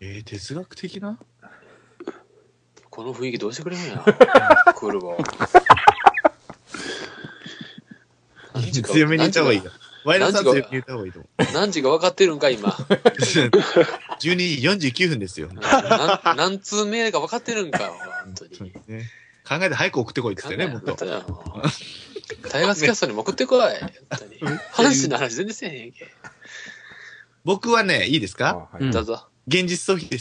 哲学的なこの雰囲気どうしてくれんや。クールボー。 強めに言った方がいいよ。ワイラさん強めに言った方がいいと思う。 何時が分かってるんか、今。 12時49分ですよ。 何通目か分かってるんか、本当に。 ね、考えて早く送ってこいって言ってね、もっと。 タイガースキャストにも送ってこい。本当に。阪神の話全然せえへんけ。 僕はね、いいですか？ はい、 どうぞ。 現実逃避です。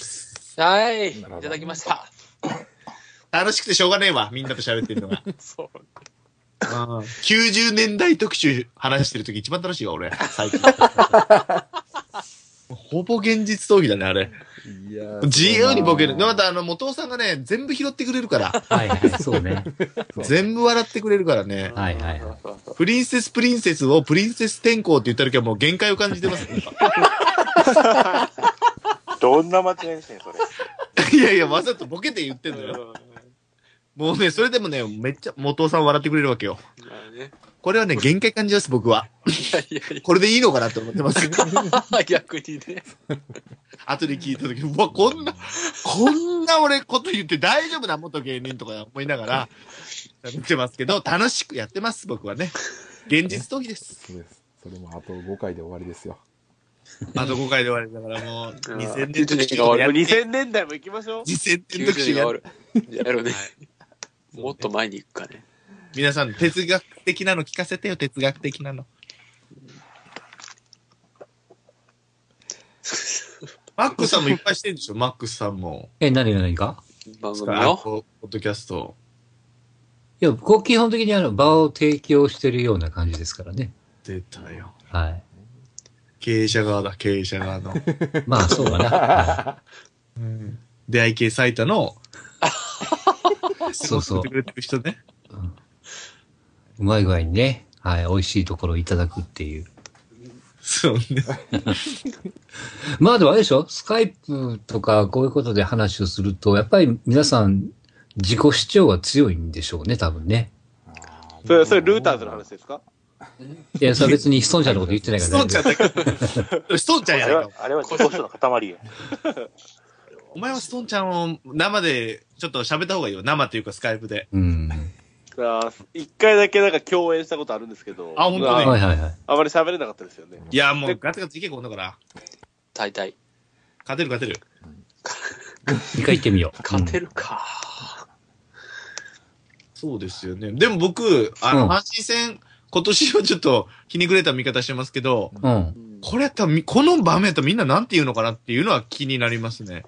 はい。いただきました。 楽しくてしょうがねえわ、みんなと喋ってるのが。 そう。 90年代特集話してるとき一番楽しいわ、俺。最近。ほぼ現実逃避だね、あれ。 いや自由にボケる。また元尾さんがね、全部拾ってくれるから。 はいはい、そうね。 全部笑ってくれるからね。 はいはいはい。 プリンセスをプリンセス天候って言った時はもう限界を感じてます。 どんな間違いしてんそれ。 いやいや、わざとボケて言ってんのよ。もうね、それでもね、めっちゃ元尾さん笑ってくれるわけよ。これはね、限界感じます、僕は。これでいいのかなって思ってます。 逆にね。 後で聞いたとき、うわ、こんな俺こと言って大丈夫な元芸人とか思いながら、見てますけど、楽しくやってます、僕はね。現実逃避です。 そうです。それもあと5回で終わりですよ。 あと5回で終わりだからもう、2000年特集も2000年代も行きましょう。 2000年特集やる。 やるね。もっと前に行くかね。 皆さん、哲学的なの聞かせてよ、哲学的なの。マックスさんもいっぱいしてるんでしょ、マックスさんも。 何が何か番組のポッドキャスト。 いや、こう基本的に場を提供してるような感じですからね。 出たよ。 はい。 経営者側だ、経営者側の。 まあ、そうだな。はい、 出会い系サイトの、 そうそう。 くれてる人ね。 うまい具合にね、はい、美味しいところをいただくっていう。 そうね。 まあでもあれでしょ、スカイプとかこういうことで話をすると、やっぱり皆さん自己主張が強いんでしょうね、多分ね。 それルーターズの話ですか？ いや、それは別にストンちゃんのこと言ってないから。 ストンちゃんだけ。ストンちゃんやないか。 あれは自己主張の塊や。 お前はストンちゃんを生でちょっと喋った方がいいよ。生っていうかスカイプで。 一回だけなんか共演したことあるんですけど。 あ、本当ね。 はいはいはい。 あまり喋れなかったですよね。 いや、もうガツガツいけこんだから。 大体。 勝てる。 一回行ってみよう。 勝てるか。 そうですよね。でも僕、阪神戦、今年はちょっとひねくれた見方してますけど、これやったら、この場面やったらみんななんて言うのかなっていうのは気になりますね。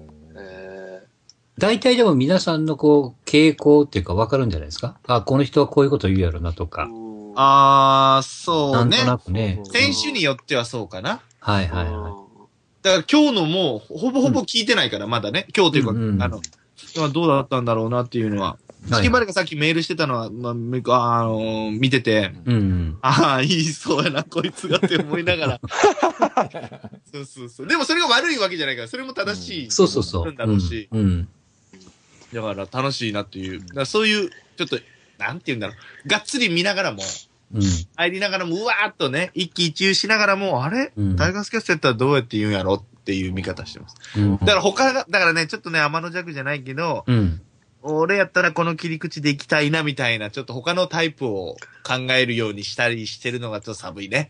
大体でも皆さんのこう、傾向っていうか分かるんじゃないですか？あ、この人はこういうこと言うやろなとか。 そうね。 なんとなくね。 選手によってはそうかな。 はいはいはい。 だから今日のもほぼ聞いてないから、まだね。今日というか、どうだったんだろうなっていうのは。月丸がさっきメールしてたのは、見てて、言いそうやな、こいつがって思いながら。そう。でもそれが悪いわけじゃないから、それも正しい。 そう。 だろうし。だから楽しいなっていう。だからそういう、ちょっと、なんて言うんだろう。がっつり見ながらも、入りながらも、うわーっとね、一喜一憂しながらも、あれタイガースキャストやったらどうやって言うんやろっていう見方してます。だからね、ちょっとね、天の弱じゃないけど、俺やったらこの切り口でいきたいなみたいな、ちょっと他のタイプを考えるようにしたりしてるのがちょっと寒いね。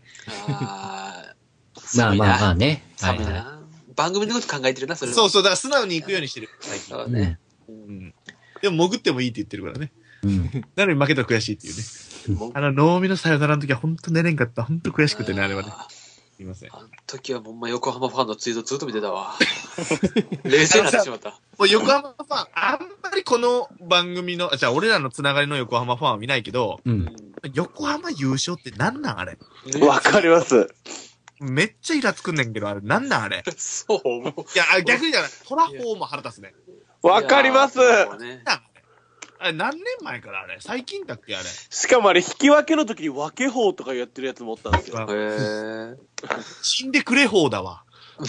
まあね。 寒いな。番組のこと考えてるな、それは。 そう、だから素直に行くようにしてる。最近。 そうね。 でも潜ってもいいって言ってるからね。なのに負けたら悔しいっていうね。能見のさよならの時はほんと寝れんかった。ほんと悔しくてね、あれはね。すいません。 あの時はほんま横浜ファンのツイートずっと見てたわ。冷静になってしまった。 もう横浜ファン、あんまりこの番組の、じゃあ俺らのつながりの横浜ファンは見ないけど、横浜優勝ってなんなんあれ？ わかります。 めっちゃイラつくんねんけど、あれ、なんなんあれ？ そう。 いや、逆にじゃない。トラホーも腹立つね。 わかります。 あれ、何年前からあれ？最近だっけあれ？ しかもあれ、引き分けの時に分け法とかやってるやつもおったんですよ。 死んでくれ法だわ。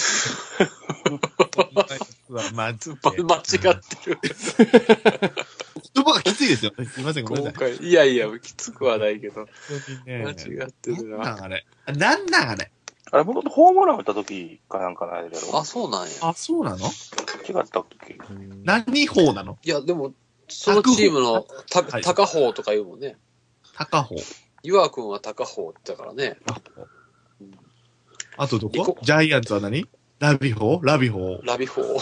間違ってる。 言葉がきついですよ。すいません、ごめんなさい。 いや、きつくはないけど。間違ってるな。 なんなんあれ。なんなんあれ。 あれ、もともとホームラン打った時かなんかないだろ。 あ、そうなんや。 あ、そうなの？ 違ったっけ？ 何法なの？ いや、でも、そのチームのはい高方とか言うもんね。 高法。 岩わくんは高方って言ったからね。 あとどこ？ジャイアンツは何？ラビ法？ラビ法。 ラビ方。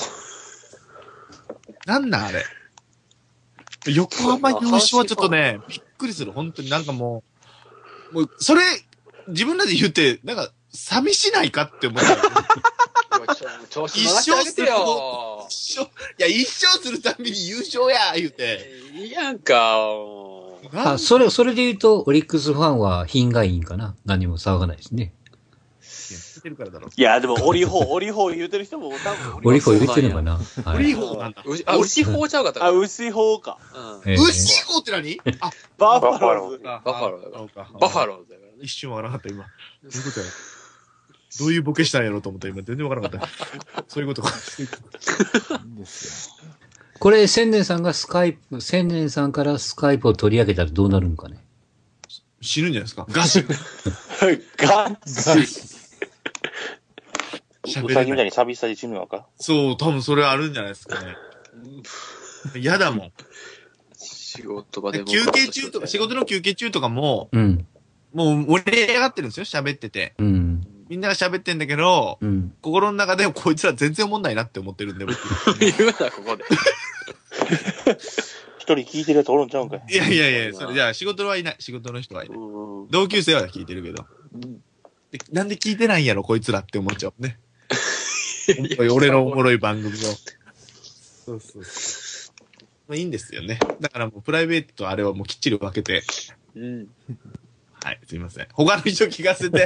なんなんあれ。横浜優勝はちょっとね、びっくりする。本当になんかもう、それ、自分らで言って、なんか、寂しないかって思った。 調子乗らせてあげてよ。 一勝するたびに優勝や言うて。 いいやんか。 あ、それで言うと、オリックスファンは品がいいんかな。何も騒がないですね。 いや、でも、オリホ言うてる人も多分。 オリフォ言ってるのかな。 オリホなんだ。 あ、牛方ちゃうかったか。 あ、牛方か。 牛方って何？あ、 バファローズ。 バファローだからね。 一瞬わからなかった、今。どういうことやろ。どういうボケしたんやろうと思った、今。全然わからなかった。そういうことか。 いいんですよ。 これ、千年さんからスカイプを取り上げたらどうなるんかね。 死ぬんじゃないですか。ガシ。 ガチ。 うさぎみたいに寂しさで死ぬのか？ そう、多分それあるんじゃないですかね。嫌だもん。 仕事場でも。 休憩中とか、仕事の休憩中とかも、 うん。 もう盛り上がってるんですよ、喋ってて。 うん。 みんなが喋ってんだけど、 うん。 心の中でこいつら全然思んないなって思ってるんで、僕。 言うな、ここで。 一人聞いてるやつおるんちゃうんかい？ いや、それじゃあ仕事はいない。仕事の人はいない。同級生は聞いてるけど。なんで聞いてないんやろ、こいつらって思っちゃうね。俺のおもろい番組を。そう。まあいいんですよね。だからもうプライベートとあれはもうきっちり分けて。はい、すいません。他の人聞かせて。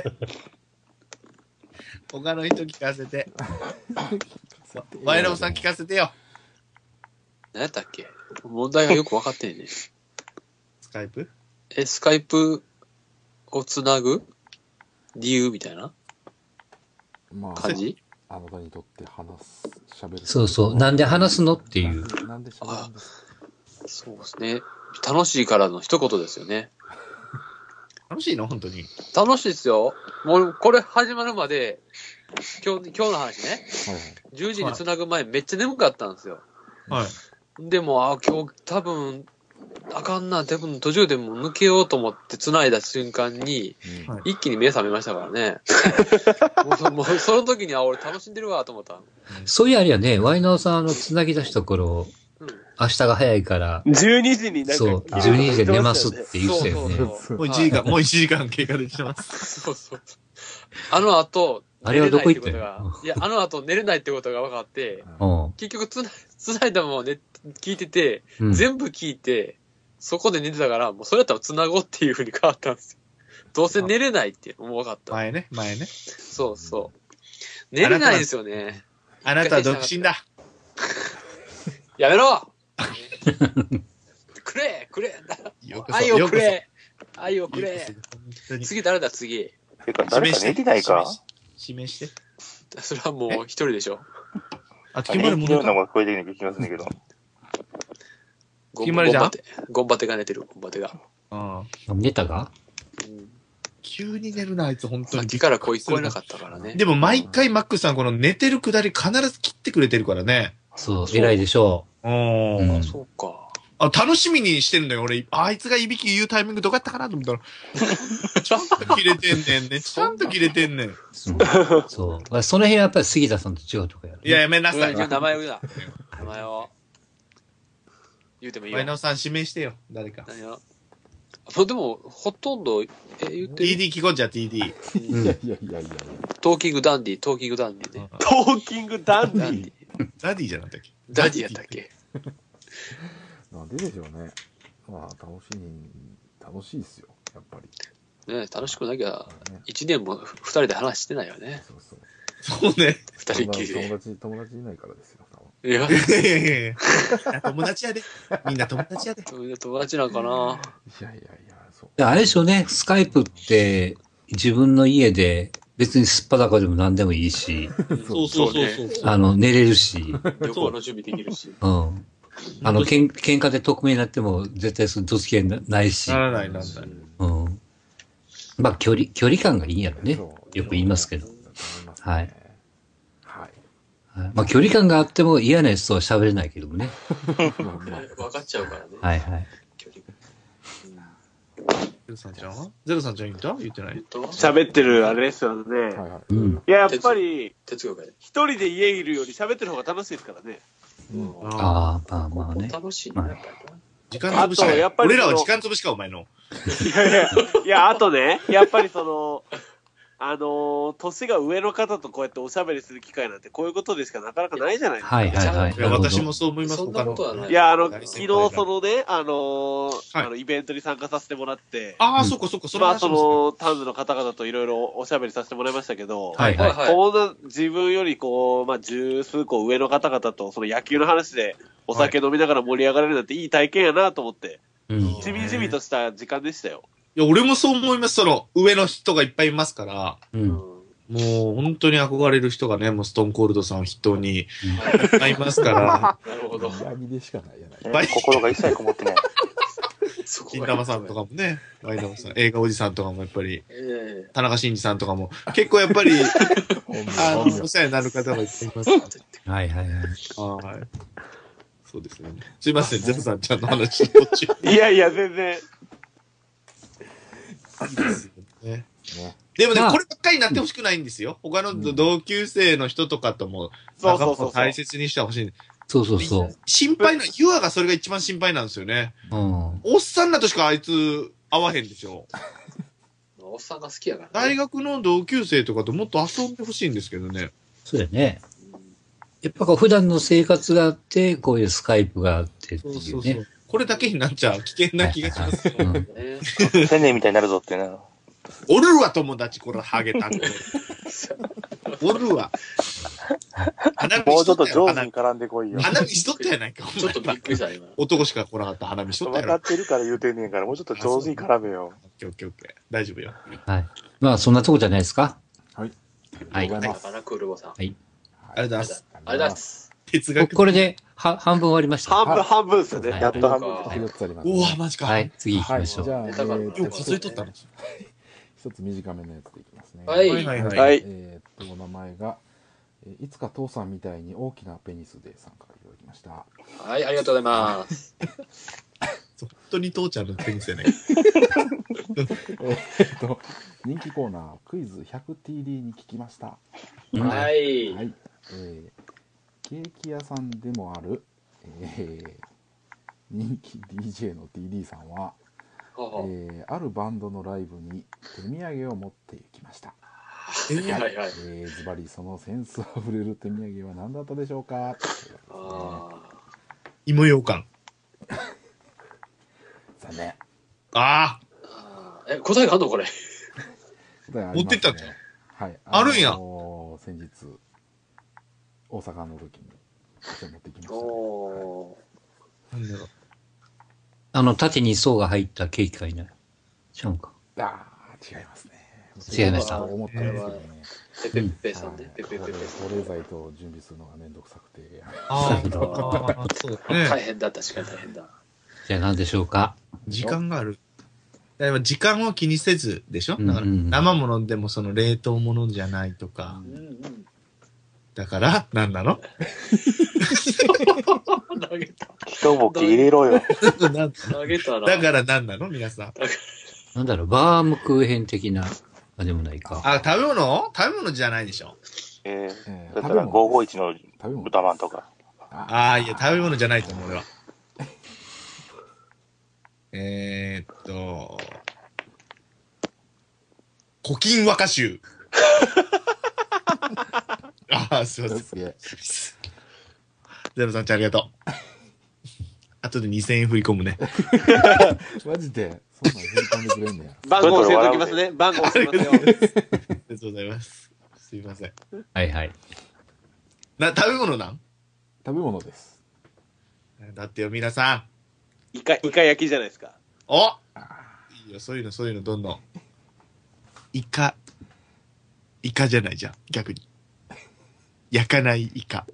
他の人聞かせて。ワイナオさん聞かせてよ。 何やったっけ？問題がよく分かってんね。 スカイプ？ スカイプをつなぐ理由みたいなまあ、 感じ？ あなたにとって喋る。 そう。なんで話すのっていう。 なんで喋るんですか？ そうですね。楽しいからの一言ですよね。 楽しいの本当に。 楽しいですよ。もう、これ始まるまで、今日の話ね。 はいはい。 10時につなぐ前めっちゃ眠かったんですよ。 はい。 でも、今日多分、あかんな、多分途中でもう抜けようと思って繋いだ瞬間に、一気に目覚めましたからね。もうその時には俺楽しんでるわと思った。 そういやあれやね、ワイナオさん繋ぎ出した頃、明日が早いから、 12時になんか。 そう、12時で寝ますって言ってたよね。 もう1時間経過できてます。 そう。あの後、 あれはどこ行ったの？ いや、あの後寝れないってことが分かって、結局繋いだまま聞いてて、全部聞いて、そこで寝てたから、もうそれやったら繋ごうっていう風に変わったんですよ。どうせ寝れないってもう分かった。 前ね。 そう。寝れないんですよね。 あなたは独身だ。 やめろくれ愛をくれ次誰だ次。 てか、誰か寝てないか？ 指名して。 それはもう一人でしょ。 あ、決まるもののが聞こえてきますねけど。 決まりじゃん？ ゴンバテが寝てる、ゴンバテが。 寝たが？ 急に寝るな、あいつ、本当に。 さっきから声聞こえなかったからね。 でも、毎回マックさん、この寝てるくだり必ず切ってくれてるからね。 そう、偉いでしょう。 そうか。 楽しみにしてるのよ、俺。あいつがいびき言うタイミングどこやったかなと思ったら。ちゃんと切れてんねんね。そう。 その辺はやっぱり杉田さんと違うとこやる。 いや、やめなさい。 名前を言うな。名前を。言うてもいいよ。 ワイナオさん指名してよ、誰か。 何よ。でも、ほとんど、言ってる。 TD 聞こうじゃ、TD。 いや。 トーキングダンディね。 トーキングダンディダディじゃなかったっけ？ ダディやったっけ？ なんででしょうね。まあ、楽しいですよ、やっぱり。 ね、楽しくなきゃ、1年も2人で話してないよね。 そうね。 2人っきりで。 友達いないからですよ、多分。 いや。 友達やで。みんな友達やで。 みんな友達なんかな。 いや、そう。 あれでしょうね、スカイプって自分の家で別にすっぱだかでも何でもいいし。 そう。 寝れるし。 旅行の準備できるし。 喧嘩で匿名になっても絶対そのどつき合いないし。 ならない。 まあ、距離感がいいんやろね。 そう。 よく言いますけど。はい。 はい。 まあ、距離感があっても嫌なやつとは喋れないけどもね。 分かっちゃうからね。 はいはい。 距離ゼロさんちゃんはゼロさんちゃん言ってない喋ってるあれですよね。 はいはい。 いや、やっぱり、 哲学一人で家いるより喋ってる方が楽しいですからね。 ああ、まあね。 楽しいね、やっぱり。 時間潰しか。やっぱり俺らは時間潰しか、お前の。 いや、あとね、やっぱり年が上の方とこうやっておしゃべりする機会なんてこういうことでしかなかなかないじゃないですか。 はいはいはい。 いや、私もそう思います。 そんなことはない。 いや、昨日イベントに参加させてもらって。 ああ、そっかそっか、 タウンの方々といろいろおしゃべりさせてもらいましたけど、 はいはい。 こんな自分より十数個上の方々とその野球の話でお酒飲みながら盛り上がれるなんていい体験やなと思って、じみじみとした時間でしたよ。 いや、俺もそう思います。上の人がいっぱいいますから。もう、本当に憧れる人がね、もうストーンコールドさんを筆頭に、いっぱいいますから。 なるほど。 闇でしかないやない。 心が一切こもってない。 金玉さんとかもね、ワイナムさん、映画おじさんとかもやっぱり、田中真二さんとかも、結構やっぱり、お世話になる方がいっぱいいます。 はいはいはい。 はい。そうですね。すいません、ゼロさんちゃんの話の途中。 いやいや、全然。 でもね、こればっかりになってほしくないんですよ。他の同級生の人とかとも、仲間を大切にしてほしい。 そうそうそう。 心配な、ユアがそれが一番心配なんですよね。おっさんらとしかあいつ会わへんでしょ。 おっさんが好きやから、ね。 大学の同級生とかともっと遊んでほしいんですけどね。 そうやね。やっぱ普段の生活があって、こういうスカイプがあってっていうね。そうそうそう。 これだけになっちゃう危険な気がしますよ。 千年みたいになるぞってな。 おるわ、友達、これ、ハゲたんおるわ。 もうちょっと上手に絡んでこいよ。 花見しとったやないか、 ちょっとびっくりした、今。 男しか来なかった花見しとったやろ。 分かってるから言うてんねんから、もうちょっと上手に絡めよ。 オッケー。大丈夫よ。 はい。まあ、そんなとこじゃないですか。 はい。 はい。 クールボさん。 はい。 ありがとうございます。 ありがとうございます。 哲学。 これで、半分終わりました。 半分ですよね。 やっと半分。 4つあります。 うわ、マジか。 はい、次行きましょう。 じゃあ、 よく数えとったの。 一つ短めのやつでいきますね。 はい。 お名前が、いつか父さんみたいに大きなペニスで参加いただきました。 はい、ありがとうございます。 本当に父ちゃんのペニスやね。 人気コーナー、クイズ 100TD に聞きました。 はい。 はい。ケーキ屋さんでもある、人気 DJ の TD さんは、あるバンドのライブに手土産を持って行きました。ズバリそのセンスあふれる手土産は何だったでしょうか。 芋ようかん。 残念。 ああ。 答えがあんのこれ。 持ってったの？ はい。 あるんや。 先日大阪の時に持ってきました。 なんだろう。 縦に層が入ったケーキかいない。違うか。 ああ、違いますね。 違いました。 思ったんですけどね。 ペペペさんね。ペペペペ。 保冷剤と準備するのがめんどくさくて。 ああ、そうね。 大変だ、確かに大変だ。 じゃあ何でしょうか。 時間がある。時間を気にせずでしょ。だから生ものでもその冷凍ものじゃないとか。だから何なの？ 投げた。 一文字入れろよ。 投げたな。 だから何なの皆さん。 なんだろう、バームクーヘン的な、でもないか。 あ、食べ物じゃないでしょ。 だから551の豚まんとか。 ああ、いや、食べ物じゃないと思うよ。古今和歌集。ああ、すいません。ゼロさんちゃんありがとう。後で2000円振り込むね。 マジでそんなん振り込んでくれんねや。 番号教えときますね。番号教えますよ。 ありがとうございます。すいません。 はいはい。 食べ物なん？ 食べ物です。 だってよ、皆さん。イカ焼きじゃないですか。 お！いいよ、そういうのどんどん。イカじゃないじゃん、逆に。焼かないイカ。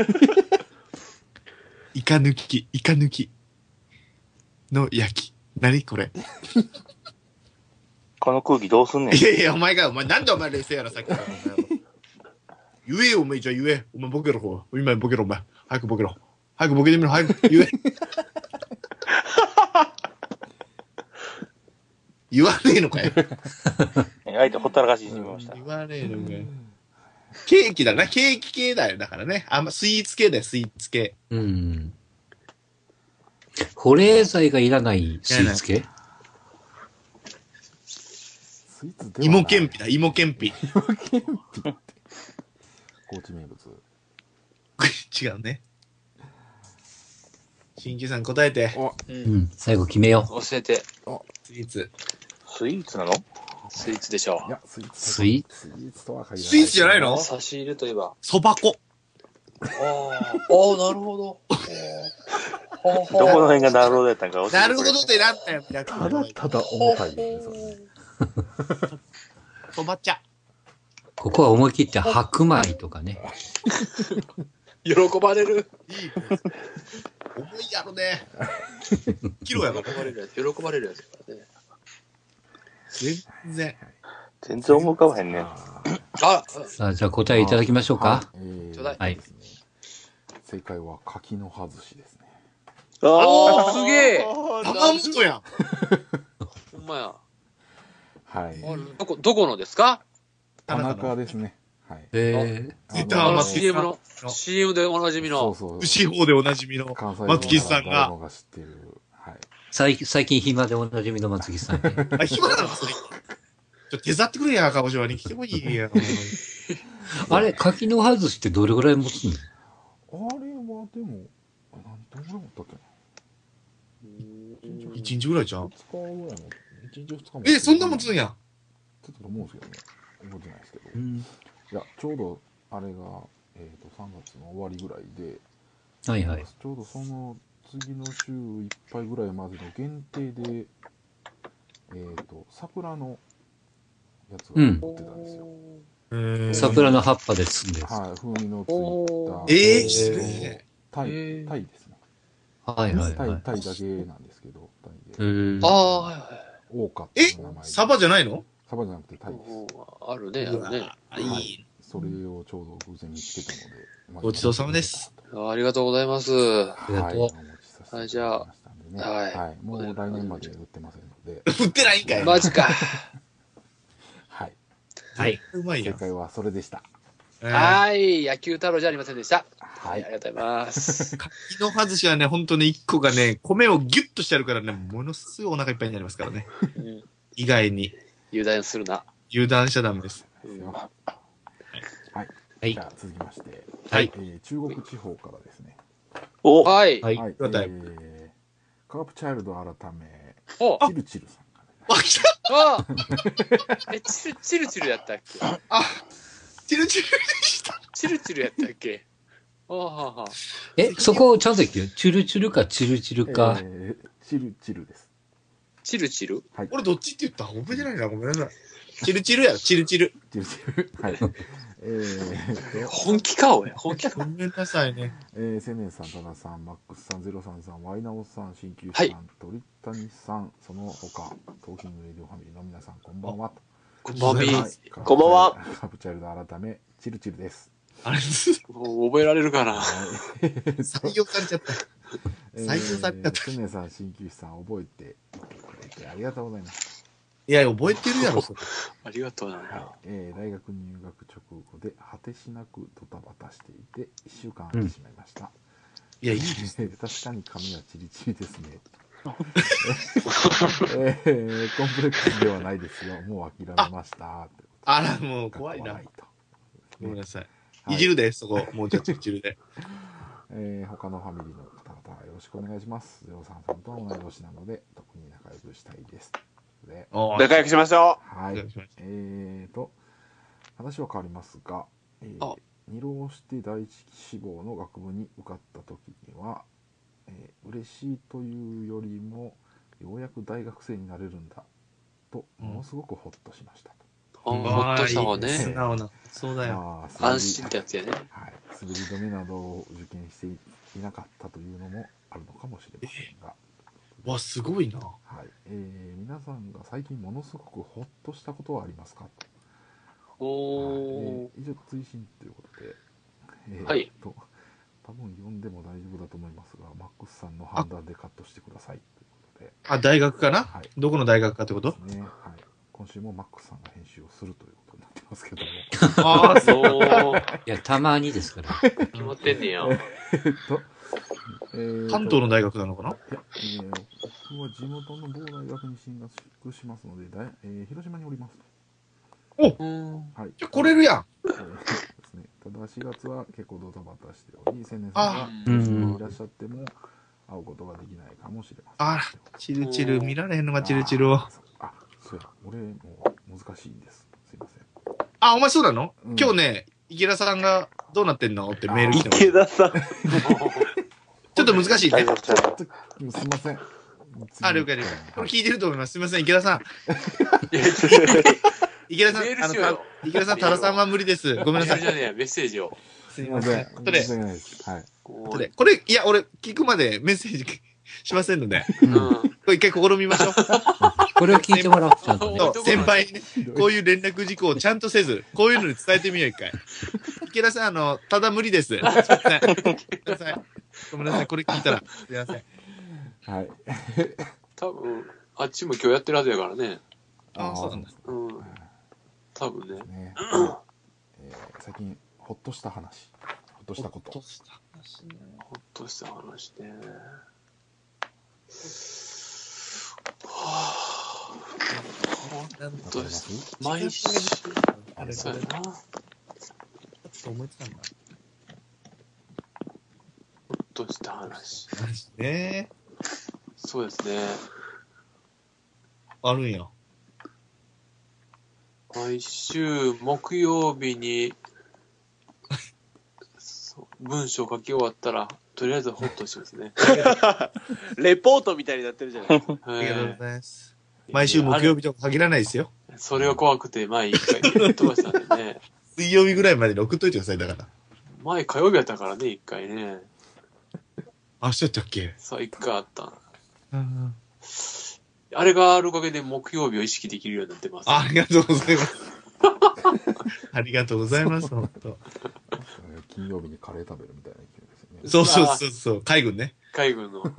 イカ抜きの焼き。何これ。 この空気どうすんねん。 いやいや、お前なんでお前冷静やろ、さっきから。言えよ、お前、じゃあ言え。お前ボケろ、ほら。今ボケろ、お前。早くボケろ。早くボケてみろ、早く。言え。言わねえのかよ。 相手ほったらかししてみました。 言わねえのかよ。ケーキだな、ケーキ系だよ。だからね。スイーツ系だよ、スイーツ系。 うん。保冷剤がいらないスイーツ系？ スイーツではない。 芋けんぴだ、芋けんぴ。 芋けんぴって。高知名物。 違うね。新旧さん答えて。 うん、最後決めよう。教えて。 スイーツ。 スイーツなの？ スイーツでしょう。 いや、スイーツ。 スイーツとは限らない。 スイーツじゃないの？ 差し入れといえば。 そば粉。 ああ、なるほど。 どこの辺がなるほどやったんか教えてくれ。 なるほどってなんだよ。 ただただ重たいですね。 そば茶。 ここは思い切って白米とかね。 喜ばれる。 重いやろね。キロやから。 喜ばれるやつからね。 全然思い浮かばへんね。 さあ、じゃあ答えいただきましょうか。 はい。正解は柿の葉寿司ですね。 ああ、すげえ。 玉本やん。 ほんまや。 はい。 どこのですか？ 田中ですね。はい。 CM でおなじみの。 牛方でおなじみの松木さんが。 最近暇でおなじみの松木さん。 あ、暇なの？手伝ってくれや、鹿児島に来てこいや。 あれ、柿の葉寿司ってどれぐらい持つの？ あれはでも、何分ぐらい持ったっけな。 1日ぐらいじゃん。 2日ぐらいも、1日2 日も。そんな持つんや。 ちょっと思うんですけどね。覚えてないですけど。いや、ちょうど、あれが、3月の終わりぐらいで、 はいはい。 ちょうどその次の週いっぱいぐらいまでの限定で、桜のやつが売ってたんですよ。 桜の葉っぱで包んでる。 はい、風味のついた。タイですね。 はいはい。 タイだけなんですけど、タイで。はいはい。 オオカっていう名前。 サバじゃないの？ サバじゃなくてタイです。 あるね、あるね。 はい。それをちょうど偶然見つけたので。 ごちそうさまです。 ありがとうございます。 ありがとう。はい、じゃあ。 はい。もう来年まで売ってませんので。 売ってないんかい。 マジか。 はい。 はい。うまいよ。正解はそれでした。 はい。野球太郎じゃありませんでした。 はい。 ありがとうございます。 柿の葉寿司はね、本当に1個がね、米をギュッとしてあるからね、ものすごいお腹いっぱいになりますからね。意外に。 油断するな。 油断しちゃダメです。 はい。じゃあ続きまして。 はい。 中国地方からですね。 はい。 はい。 カープチャイルド改め、チルチルさんから。来た！ チルチルやったっけ？ チルチルでした。 チルチルやったっけ？ そこをちゃんと言ってよ。チルチルかチルチルか。 チルチルです。 チルチル？ はい。 俺どっちって言った？覚えてないな。ごめんなさい。チルチルやろ、チルチル。 チルチル。はい。 本気か、おい。本気か。 ごめんなさいね。 セネさん、タナさん、マックスさん、ゼロさんさん、ワイナオさん、鍼灸師さん、鳥谷さん、その他、トーキングレディオファミリーの皆さん、こんばんは。 こんばんは。 こんばんは。 カープチャイルド改め、チルチルです。 あれ覚えられるかな。 採用されちゃった。採用されちゃった。 セネさん、鍼灸師さん、覚えてくれてありがとうございます。 いや、覚えてるやろ、それ。 ありがとうな。 大学入学直後で果てしなくドタバタしていて1週間空いてしまいました。 いや、いいですね。確かに髪はチリチリですね。コンプレックスではないですよ。もう諦めました。 あら、もう怖いな。ごめんなさい。いじるで、そこ。もうちょっといじるで。 他のファミリーの方々よろしくお願いします。ゼロさんさんと同い年なので特に仲良くしたいです。 仲良くしましょう。はい。話は変わりますが、二浪して第一志望の学部に受かった時には、嬉しいというよりもようやく大学生になれるんだとものすごくホッとしましたと。 ホッとしたわね。 素直な。そうだよ。 安心ってやつやね。 はい。滑り止めなどを受験していなかったというのもあるのかもしれませんが。 わ、すごいな。 はい。皆さんが最近ものすごくホッとしたことはありますかと。以上、追伸ということで、 はい。 多分読んでも大丈夫だと思いますが、マックスさんの判断でカットしてくださいということで。 大学かな、 はい。 どこの大学かってことですね。はい。今週もマックスさんが編集をするということになってますけども。 ああ、そう。 いや、たまにですから。 決まってんねや。 関東の大学なのかな。 いや、僕は地元の某大学に進学しますので、広島におりますと。 お、 はい。 じゃ来れるやん。 ですね。ただ4月は結構ドタバタしており、青年さんが広島にいらっしゃっても会うことができないかもしれません。 あら、チルチル見られへんのがチルチルを。 そうや、俺も難しいんです。すいません。 あ、お前そうなの、今日ね、池田さんがどうなってんのってメール来てます。 池田さん。 ちょっと難しいね。 すいません。 了解了解。これ聞いてると思います。すいません、池田さん。池田さん、池田さん、多田さんは無理です。ごめんなさい。 じゃねえ、メッセージを。 すいません。これ、 はい。 これ、いや、俺、聞くまでメッセージしませんので。これ一回試みましょう。 これを聞いてもらおう、ちゃんとね。 先輩にね、こういう連絡事項をちゃんとせず、こういうのに伝えてみよう、一回。池田さん、ただ無理です。すいません。ごめんなさい、これ聞いたら。すいません。 はい。 多分、あっちも今日やってるはずやからね。 ああ、そうなんだ。 多分ね。 最近、ほっとした話。ほっとしたこと。 ほっとした話ね。毎週、あれそうやな。 思ってたんだ。 ほっとした話。 ね。 そうですね。 あるんや。 毎週木曜日に文章書き終わったら、とりあえずホッとしますね。 レポートみたいになってるじゃないですか。 ありがとうございます。毎週木曜日とか限らないですよ。 それが怖くて前一回飛ばしたんでね。 水曜日ぐらいまでに送っといてください、だから。 前火曜日やったからね、一回ね。 あ、そうやったっけ？ そう、一回あった。あれがあるおかげで木曜日を意識できるようになってます。 ありがとうございます。ありがとうございます、本当。 金曜日にカレー食べるみたいな勢いですよね。そう。海軍ね。 海軍の。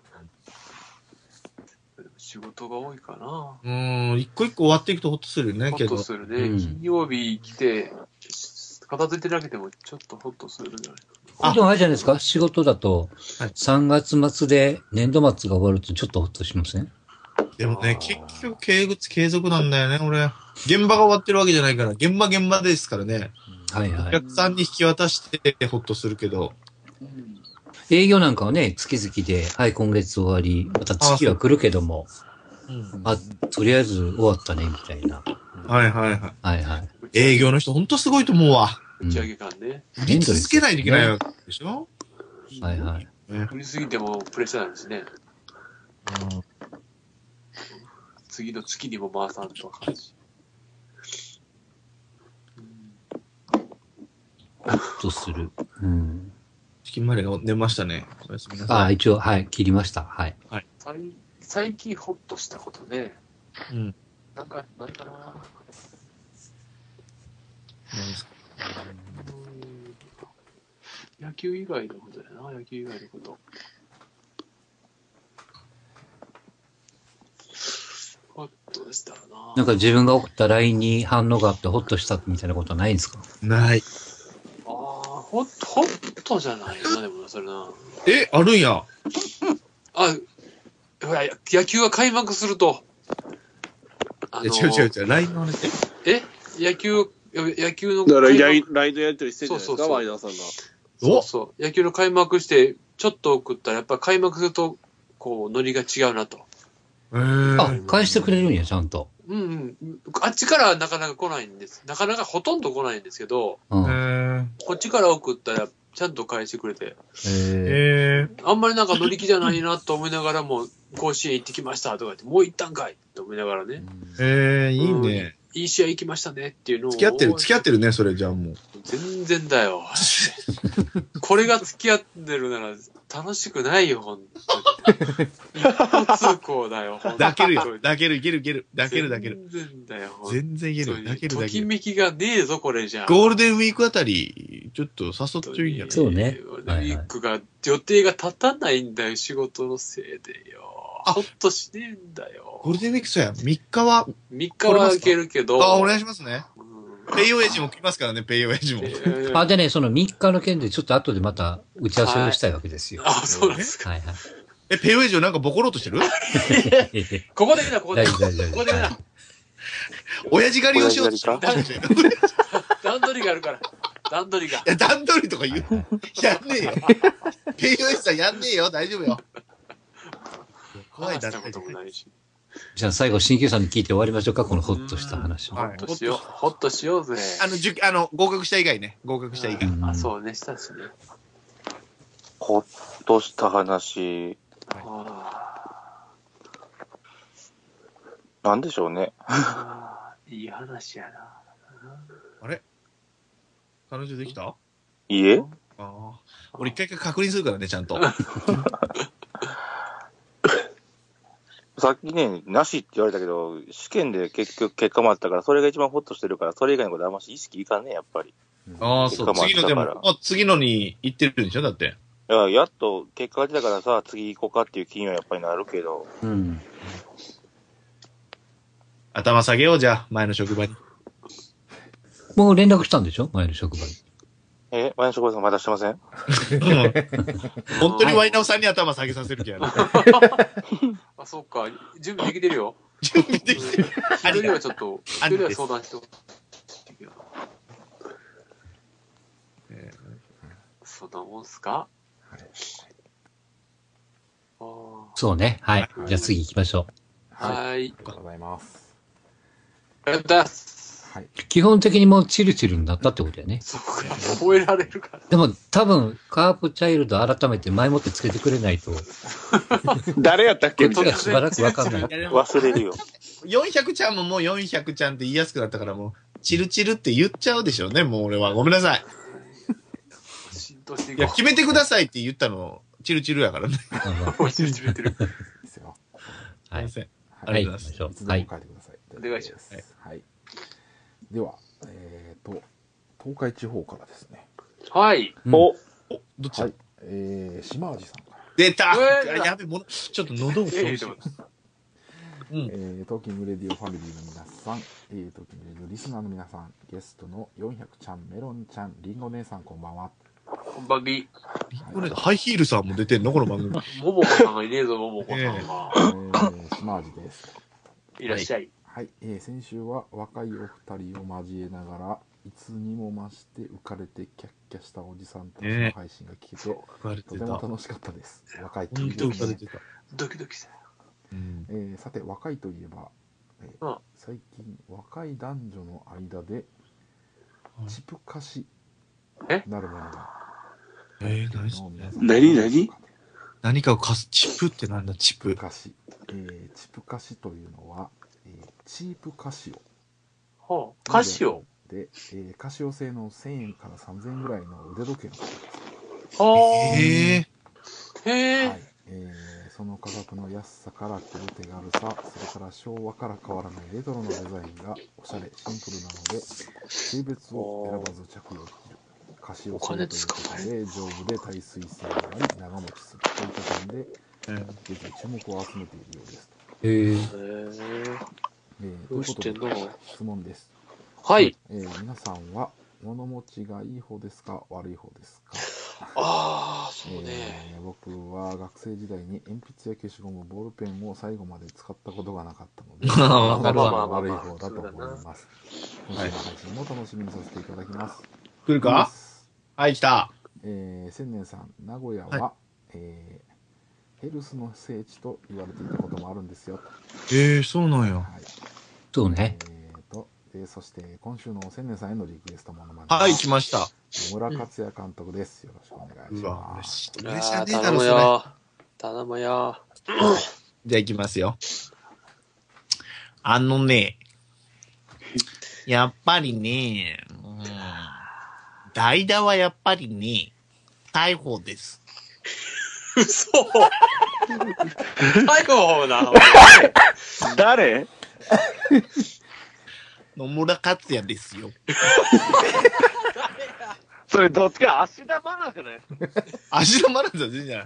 仕事が多いかな。一個一個終わっていくとホッとするよね、 けど。ホッとするね。金曜日来て、片付いてなくてもちょっとホッとするんじゃないか。 でもあれじゃないですか、仕事だと、3月末で年度末が終わるとちょっとホッとしません？ でもね、結局継続なんだよね、俺。現場が終わってるわけじゃないから、現場ですからね。 はいはい。 お客さんに引き渡してホッとするけど。 営業なんかはね、月々で、はい、今月終わり、また月は来るけども、とりあえず終わったね、みたいな。 はいはい。営業の人ほんとすごいと思うわ。 打ち上げ感ね。 売り続けないといけないわけでしょ？ はいはい。 売りすぎてもプレッシャーなんですね。次の月にも回さんと感じ。 ホッとする。 チキンマレーが出ましたね。おやすみなさい。 一応、はい、切りました。はい。 最近ホッとしたことね。何かな。何ですか？野球以外のことだよな、野球以外のこと。ホッとしたな。 なんか自分が送った LINE に反応があってホッとしたみたいなことはないんですか？ ない。 ホッとじゃないよな、でもな、それな。 あるんや。 ほら、野球が開幕すると。 違う、LINE の話。 野球の。 だから、LINE のやりとりしてるじゃないですか、ワイナーさんが。 そう。野球の開幕して、ちょっと送ったら、やっぱ開幕すると、こう、ノリが違うなと。 返してくれるんや、ちゃんと。 あっちからはなかなか来ないんです。なかなかほとんど来ないんですけど、こっちから送ったら、ちゃんと返してくれて。あんまりなんか乗り気じゃないなと思いながらも、甲子園行ってきましたとか言って、もう行ったんかいって思いながらね。 いいね。 いい試合行きましたねっていうのを。 付き合ってるね、それじゃあもう。 全然だよ。これが付き合ってるなら、 楽しくないよ、ほんとに。一方通行だよ、ほんとに。 抱けるよ。抱ける、いけるいける。抱ける。 全然だよ、ほんとに。 全然いける。抱ける。 ときめきがねえぞ、これじゃ。 ゴールデンウィークあたり、ちょっと誘っちゃいいんじゃない？ そうね。 ゴールデンウィークが、予定が立たないんだよ、仕事のせいでよ。ほっとしねえんだよ。 ゴールデンウィークそうや。3日は。 3日はいけるけど。 お願いしますね。ペイオエジも来ますからね、ペイオエジも。 でね、その3日の件でちょっと後でまた打ち合わせをしたいわけですよ。 そうですか。 はいはい。 ペイオエジをなんかボコろうとしてるここで見な、ここで見な。ここで見な。 親父狩りをしようとしてる。 段取りがあるから。段取りが。 いや、段取りとか言う。やんねえよ。ペイオエジさんやんねえよ。大丈夫よ。 怖いだったこともないし。 じゃあ最後、新旧さんに聞いて終わりましょうか、このホッとした話を。 ホッとしよう。ホッとしようぜ。 合格した以外ね。合格した以外。 そうね、したしね。 ホッとした話。なんでしょうね。 いい話やな。 あれ彼女できた？ いいえ。 俺一回確認するからね、ちゃんと。 さっきね、なしって言われたけど、試験で結局結果もあったから、それが一番ホッとしてるから、それ以外のことあんまし意識いかんねやっぱり。 そう。次のでも、次のに行ってるんでしょだって。 やっと結果が出たからさ、次行こうかっていう気にはやっぱりなるけど。 頭下げよう、じゃあ、前の職場に。 もう連絡したんでしょ前の職場に。 前の職場さんまだしてません？ 本当にワイナオさんに頭下げさせる気やな。 そうか。準備できてるよ。 準備できてる。 一人はちょっと、一人は相談してそんなもんすか？ そうね。はい。じゃあ次行きましょう。はい。 ありがとうございます。 ありがとうございます。 基本的にもうチルチルになったってことだよね。 そうか、覚えられるから。 でも多分、カープチャイルド改めて前もってつけてくれないと。 誰やったっけ？ こっちがしばらくわかんない。 忘れるよ。 400ちゃんももう400ちゃんって言いやすくなったからもう、チルチルって言っちゃうでしょうね、もう俺は。ごめんなさい。いや、決めてくださいって言ったの、チルチルやからね。 チルチル言ってる。 ですよ。 すいません。 ありがとうございます。いつでも書いてください。 お願いします。 はい。では、東海地方からですね。 はい。 どっち？ はい。島味さんから。 出た！やべ、ちょっと喉を通してます。 トーキングレディオファミリーの皆さん、トーキングレディオリスナーの皆さん、ゲストの400ちゃん、メロンちゃん、リンゴ姉さん、こんばんは。 こんばんみ。 ハイヒールさんも出てんのこの番組。 ももこさんがいねえぞ、ももこさんが。 島味です。 いらっしゃい。 はい、先週は若いお二人を交えながらいつにも増して浮かれてキャッキャしたおじさんたちの配信が聞けて、とても楽しかったです。若いといえば、 ドキドキした。 さて若いといえば、最近若い男女の間でチプカシなるものが何かを貸すチプってなんだチプカシ、チプカシというのはチープカシオ。 カシオで、カシオ製の1000円から3000円ぐらいの腕時計のことです。 へえ。はい。その価格の安さから来る手軽さ、それから昭和から変わらないレトロなデザインがおしゃれ、シンプルなので、性別を選ばず着用できる。カシオ製ということで、丈夫で耐水性があり、長持ちする。といった点で、現在注目を集めているようです。ということで、質問です。 はい。 皆さんは物持ちがいい方ですか、悪い方ですか。 そうね。 僕は学生時代に鉛筆や消しゴム、ボールペンを最後まで使ったことがなかったので、悪い方だと思います。今週の配信も楽しみにさせていただきます。 来るか？はい、来た。 千年さん、名古屋は、ヘルスの聖地と言われていたこともあるんですよ。 そうなんや。 そうね。 そして今週の千年さんへのリクエストものまね。 はい、来ました。 村克也監督です。よろしくお願いします。 嬉しいねえだろ、 頼むよ。頼むよ。 じゃあ行きますよ。やっぱりね、代打はやっぱりね、大砲です。 嘘最後な。 誰野村克也ですよ。 それどっちか芦田愛菜じゃない芦田愛菜じゃ全然じゃない。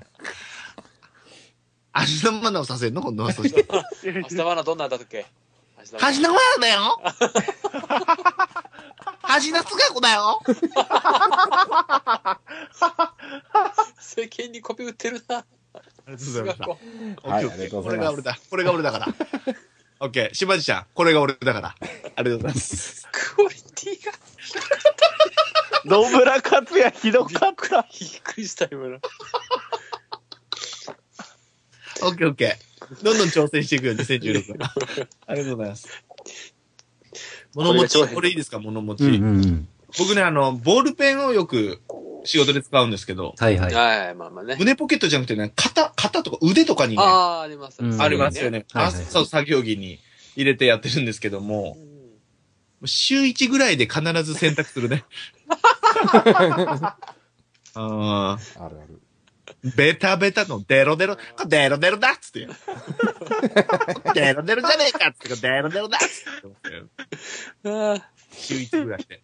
芦田愛菜をさせんの今度はそして。 芦田愛菜どんなんだったっけ？ 芦田愛菜だよ橋田壽賀子だよ世間にコピー売ってるな。 ありがとうございました。 はい、ありがとうございます。 これが俺だ。これが俺だから。オッケー。島地ちゃん、これが俺だから。ありがとうございます。 クオリティが。 野村克也ひどかった。 びっくりした今の。 オッケーオッケー。どんどん挑戦していくよ、2016年。ありがとうございます。物持ち、これいいですか、物持ち。僕ね、ボールペンをよく仕事で使うんですけど。 はいはい。 はい、まあまあね。 胸ポケットじゃなくてね、肩とか腕とかにね。 あります。 ありますよね。そう、作業着に入れてやってるんですけども、週1ぐらいで必ず洗濯するね。 あるある。 ベタベタのデロデロ、デロデロだっつって。デロデロじゃねえかっつって、デロデロだっつって。週1ぐらいで。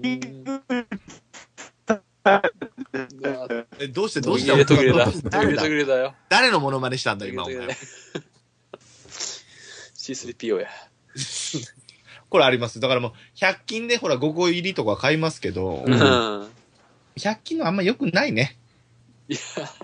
どうして入れとくれだ。入れとくれだよ。 誰のモノマネしたんだ今お前。 C3PO や。 これあります。だからもう、100均でほら5個入りとか買いますけど、100均のあんま良くないね。いや、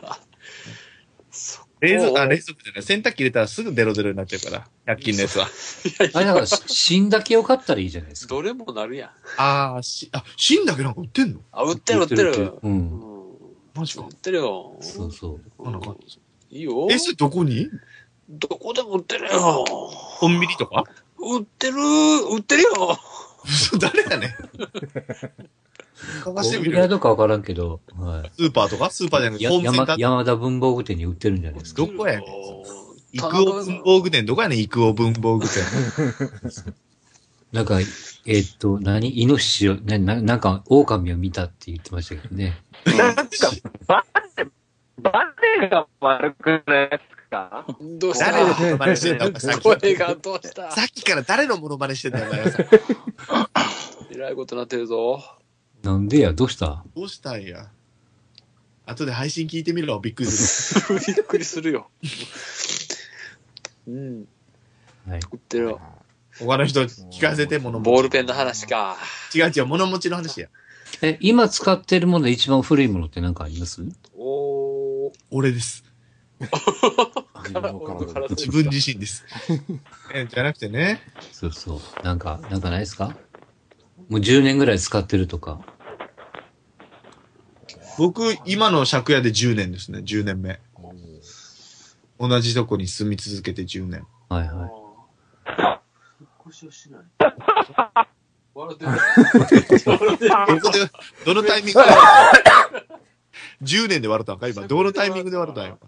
冷蔵庫じゃない。洗濯機入れたらすぐデロデロになっちゃうから、100均のやつは。 あれだから、芯だけを買ったらいいじゃないですか。 どれもなるやん。 芯だけなんか売ってんの？ 売ってる売ってる。 マジか。 売ってるよ。 そうそう。 いいよ。 それどこに？ どこでも売ってるよ。 コンビニとか？ 売ってるよ。 誰だね。 コンビニはどうかわからんけど、はい。 スーパーとかスーパーじゃなくてホームセンター。 山田文房具店に売ってるんじゃないですか。 どこやねん。イクオ文房具店、どこやねん、イクオ文房具店。 なんか、イノシシを、なんか、狼を見たって言ってましたけどね。 なんか、バネが悪くないですか？ どうした？ 誰のモノマネしてんだよ、 声がどうした？ さっきから誰のモノマネしてんだよ、お前。 えらいことなってるぞ。 なんでや、どうしたんや。後で配信聞いてみろ、びっくりする。びっくりするよ。 はい。 売ってるよ。 他の人聞かせて、物持ち。 ボールペンの話か。 違う、物持ちの話や。 今使ってるもので一番古いものって何かあります？ 俺です。自分自身です。じゃなくてね。 そうそう。なんかないですか？もう10年ぐらい使ってるとか。 僕、今の借家で10年ですね。10年目。同じとこに住み続けて10年。 はいはい。 引っ越しをしない。笑ってる。 どのタイミングで10年で笑ったのか今。どのタイミングで笑ったのよ。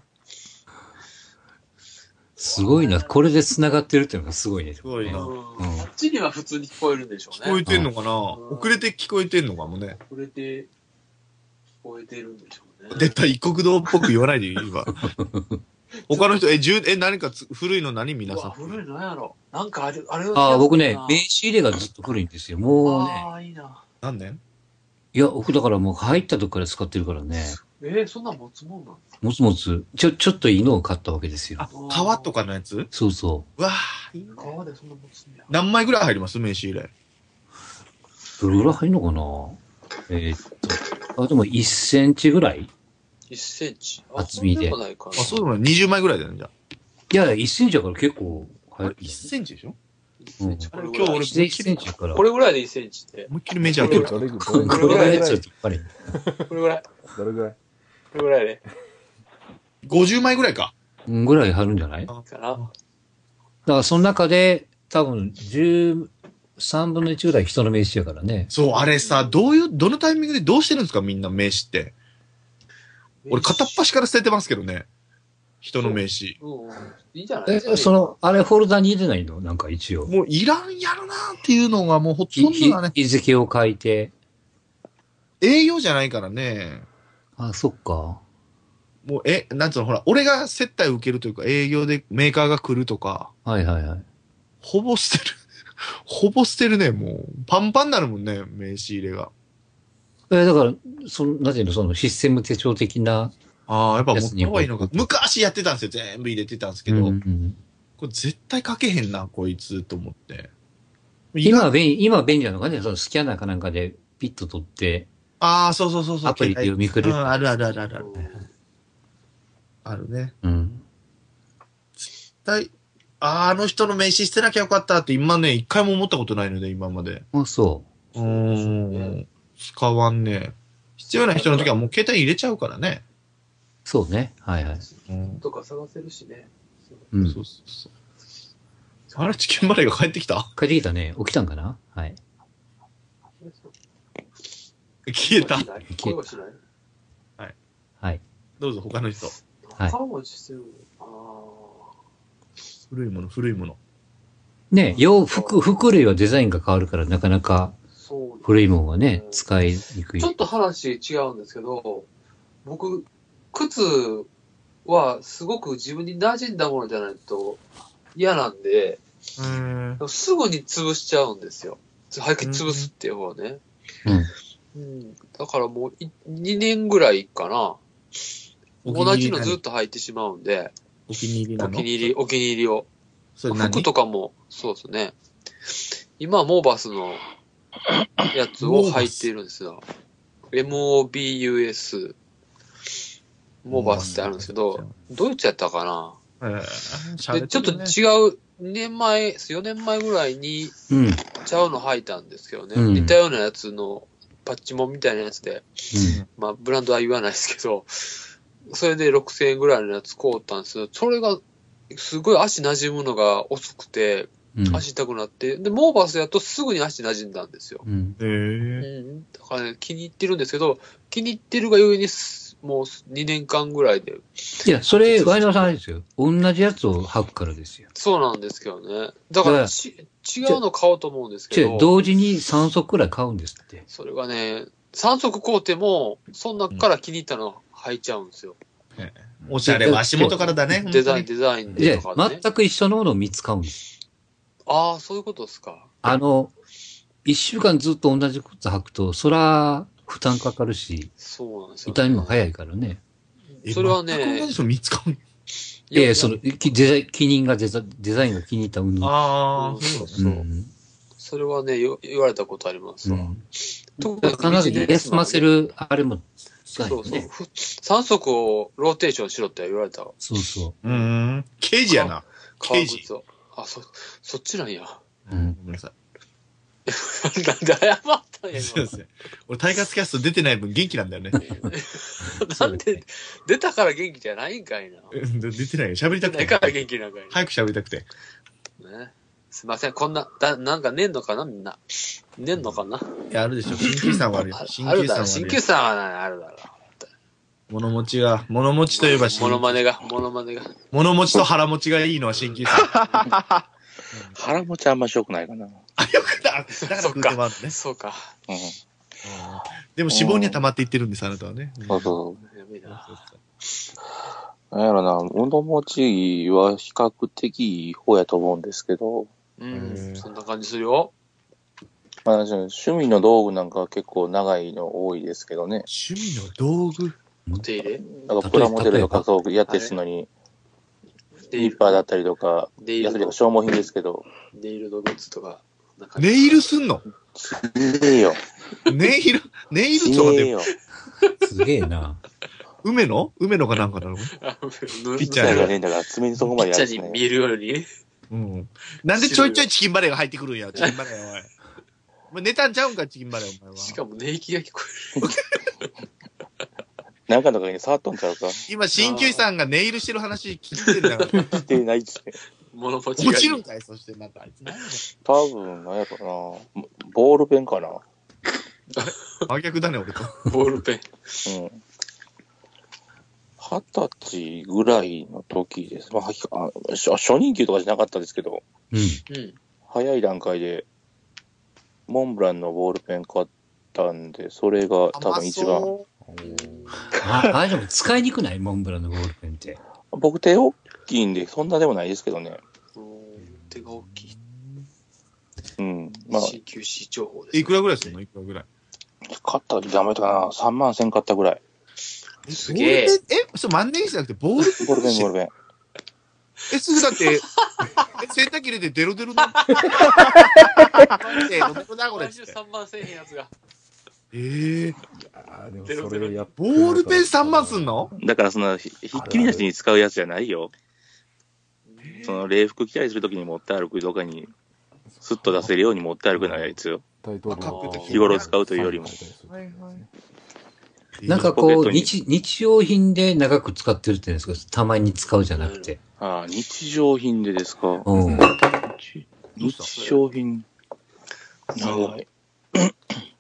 すごいな。これで繋がってるっていうのがすごいね。 すごいな。 あっちには普通に聞こえるんでしょうね。 聞こえてんのかな？遅れて聞こえてんのかもね。 遅れて聞こえてるんでしょうね。 絶対一国道っぽく言わないでいいわ。他の人、何か古いの何皆さん。 古いのやろ。なんかあれ僕ね、名刺入れがずっと古いんですよ。もうね。 いいな。 何年？ いや、僕だからもう入ったとこから使ってるからね。 そんなん持つもんなん持つ。ちょっといいのを買ったわけですよ。 革とかのやつ？ そうそう。 うわぁ、いい革でそんな持つんや。 何枚ぐらい入ります名刺入れ。 どれぐらい入るのかな？でも1センチぐらい 1センチ厚みで。 そうでもない。20枚ぐらいだよね、じゃあ。 いや、1センチだから結構入る。 1センチでしょ？ 今日俺1センチだから。 これぐらいで1センチって。 思いっきりメジャー取る。 これぐらいやつよ、やっぱり。 これぐらい。 どれぐらい？ これぐらいで。 50枚ぐらいか。 ぐらい入るんじゃない？だからその中で多分13分の1ぐらい人の名刺やからね。 そう、あれさ、どのタイミングでどうしてるんですかみんな名刺って。俺片っ端から捨ててますけどね。人の名刺。 いいじゃないあれフォルダに入れないのなんか一応。 もういらんやろなっていうのがもうほとんどだね。 日付を書いて。 営業じゃないからね。 あ、そっか。 もう、なんつうの、ほら、俺が接待を受けるというか、営業でメーカーが来るとか。 はいはいはい。 ほぼ捨てる。ほぼ捨てるね、もう。パンパンになるもんね、名刺入れが。 だから、なんていうの、そのシステム手帳的な。 ああ、やっぱ持った方がいいのか。昔やってたんですよ。全部入れてたんですけど。これ絶対書けへんな、こいつ、と思って。 今便利なのがね、そのスキャナーかなんかでピッと取って。 ああ、そう。 アプリで読み取る。 ある。あるね。絶対、あの人の名刺捨てなきゃよかったって今ね、一回も思ったことないので、今まで。 そう。 使わんね。必要な人の時はもう携帯入れちゃうからね。 そうね。はいはい。 とか探せるしね。 そう。あれ、チキンバレーが帰ってきた？ 帰ってきたね。起きたんかな？はい。 消えた。 声はしない？ はい。 はい。 どうぞ、他の人。 はい。 古いもの。 ね、服類はデザインが変わるからなかなか古いものはね、使いにくい。 ちょっと話違うんですけど、僕、靴はすごく自分に馴染んだものじゃないと嫌なんで、すぐに潰しちゃうんですよ。早く潰すっていう方はね。だからもう2年ぐらいかな。同じのずっと履いてしまうんで。 お気に入りなの？ お気に入りを。服とかも、そうですね。今はモーバスのやつを履いているんですよ。MOBUS。モーバスってあるんですけど、ドイツやったかな。で、ちょっと違う、4年前ぐらいに、ちゃうの履いたんですけどね。似たようなやつのパッチモンみたいなやつで、まあ、ブランドは言わないですけど、それで6000円ぐらいのやつ買うたんですけど、それが、すごい足馴染むのが遅くて、足痛くなって、で、モーバスやとすぐに足馴染んだんですよ。だからね、気に入ってるんですけど、気に入ってるがゆえに、もう2年間ぐらいで。 いや、それ、ワイナさんですよ。同じやつを履くからですよ。 そうなんですけどね。だから、違うの買おうと思うんですけど。 同時に3足くらい買うんですって。 それがね、3足買うても、その中から気に入ったの履いちゃうんですよ。 おしゃれは足元からだね。 デザインでとかね。 全く一緒のものを3つ買うんです。 ああ、そういうことですか。 1週間ずっと同じ靴履くと、そら、負担かかるし、 そうなんですよ、 痛みも早いからね。 それはね、 同じの3つ買う。 気に入デザインが気に入った運動。 ああ、そう。それはね、言われたことありますわ。 必ず休ませる、あれも、 そう。3足をローテーションしろって言われたわ。 そう。 刑事やな。 刑事。あ、そっちなんや。 ごめんなさい。 なんで謝ったんや、 そうですね。俺、タイガースキャスト出てない分元気なんだよね。 なんで、出たから元気じゃないんかいな。 出てないよ。喋りたくて。 出たから元気なんかいな。 早く喋りたくて。 ね。すいません。こんな、なんか寝んのかなみんな。寝んのかな？ いや、あるでしょ。鍼灸師さんはあるよ。 鍼灸師さんはあるだろう。 物持ちといえば物真似が。 物持ちと腹持ちがいいのは鍼灸師さん。 腹持ちあんましよくないかな。 あ、よくだ。だから食うてまうね。 そうか。 でも脂肪には溜まっていってるんです、あなたはね。 そう。なんやろな、物持ちは比較的いい方やと思うんですけど。 そんな感じするよ。 まあ、趣味の道具なんかは結構長いの多いですけどね。 趣味の道具？ お手入れ？ なんかプラモデルとかそうやってするのに、リッパーだったりとか、安い消耗品ですけど。 ネイルのグッズとか。 ネイルすんの？ すげえよ。 ネイルとかで。 すげえな。 梅野かなんかなの？ピッチャーがねえんだから、爪にそこまでやる。ピッチャーに見えるように。 なんでちょいちょいチキンバレーが入ってくるんや、チキンバレーお前。お前寝たんちゃうんか、チキンバレーお前は。 しかも寝息が聞こえる。 なんかの陰に触っとんちゃうか。 今、鍼灸師さんがネイルしてる話聞いてるんだから。 してないっすね。 物持ちがいい。 落ちるんかい、そしてまたあいつ何や多分、なんやろな。ボールペンかな。 真逆だね、俺と。 ボールペン。 20歳ぐらいの時です。まあ、初任給とかじゃなかったですけど、早い段階で、モンブランのボールペン買ったんで、それが多分一番。 あれでも使いにくくないモンブランのボールペンって。 僕手大きいんで、そんなでもないですけどね。 手が大きい。 うん。まあ。 CQC 情報です、ね。 いくらぐらいするの？いくらぐらい？ 買った時ダメだかな。3万1000買ったぐらい。 すげえ。 そう、万年筆じゃなくてボールペン？ ボールペン、ボールペン。 すぐだって、洗濯機入れてデロデロな。 毎週3万1000円やつが。 でもそれやボールペン3万すんの？ だからその、ひっきりなしに使うやつじゃないよ。その、礼服着たりするときに持って歩くとかに、スッと出せるように持って歩くのやつよ。日頃使うというよりも。 なんかこう、日用品で長く使ってるって言うんですけど、たまに使うじゃなくて。 ああ、日常品でですか。 うん。 日常品。長い。